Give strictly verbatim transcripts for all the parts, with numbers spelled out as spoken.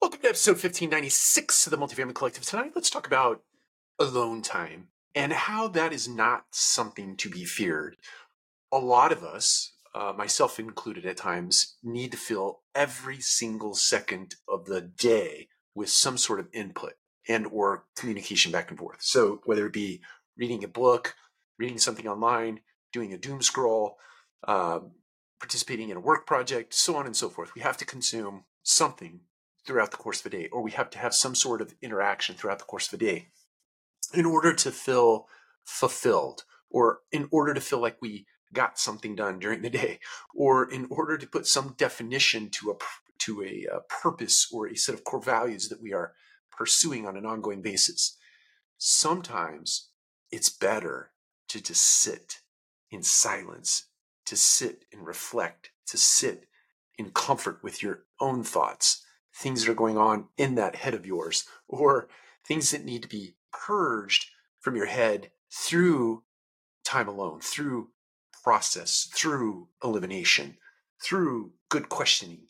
Welcome to episode fifteen ninety-six of the Multifamily Collective. Tonight, let's talk about alone time and how that is not something to be feared. A lot of us, uh, myself included at times, need to fill every single second of the day with some sort of input and or communication back and forth. So whether it be reading a book, reading something online, doing a doom scroll, uh, participating in a work project, so on and so forth, we have to consume something throughout the course of a day, or we have to have some sort of interaction throughout the course of a day in order to feel fulfilled, or in order to feel like we got something done during the day, or in order to put some definition to a to a, a purpose or a set of core values that we are pursuing on an ongoing basis. Sometimes it's better to just sit in silence, to sit and reflect, to sit in comfort with your own thoughts, things that are going on in that head of yours, or things that need to be purged from your head through time alone, through process, through elimination, through good questioning.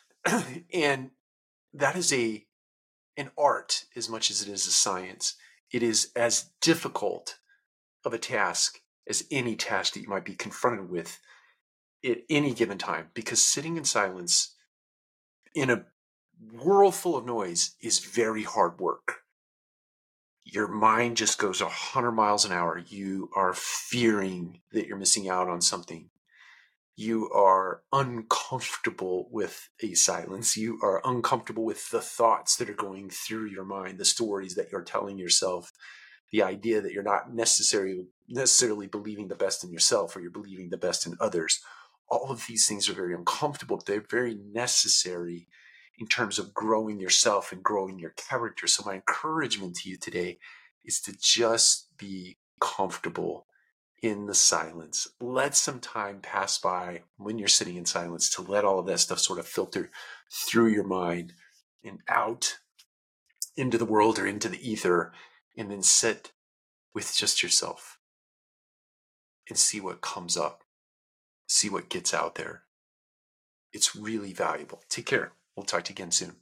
And that is a an art as much as it is a science. It is as difficult of a task as any task that you might be confronted with at any given time, because sitting in silence in a world full of noise is very hard work. Your mind just goes a hundred miles an hour. You are fearing that you're missing out on something. You are uncomfortable with a silence. You are uncomfortable with the thoughts that are going through your mind, the stories that you're telling yourself, the idea that you're not necessarily necessarily believing the best in yourself, or you're believing the best in others. All of these things are very uncomfortable, but they're very necessary in terms of growing yourself and growing your character. So my encouragement to you today is to just be comfortable in the silence. Let some time pass by when you're sitting in silence to let all of that stuff sort of filter through your mind and out into the world or into the ether, and then sit with just yourself and see what comes up, see what gets out there. It's really valuable. Take care. We'll talk to you again soon.